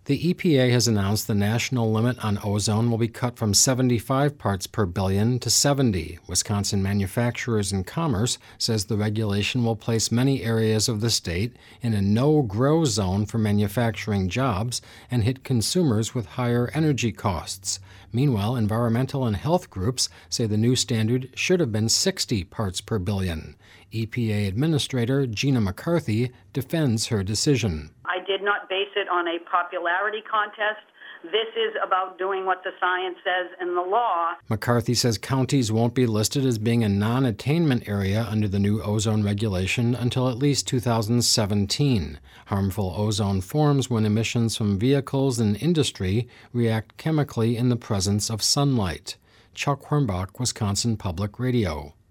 The EPA has announced the national limit on ozone will be cut from 75 parts per billion to 70. Wisconsin Manufacturers and Commerce says the regulation will place many areas of the state in a no-grow zone for manufacturing jobs and hit consumers with higher energy costs. Meanwhile, environmental and health groups say the new standard should have been 60 parts per billion. EPA Administrator Gina McCarthy defends her decision. I did not base it on a popularity contest. This is about doing what the science says in the law. McCarthy says counties won't be listed as being a non-attainment area under the new ozone regulation until at least 2017. Harmful ozone forms when emissions from vehicles and industry react chemically in the presence of sunlight. Chuck Hornbach, Wisconsin Public Radio.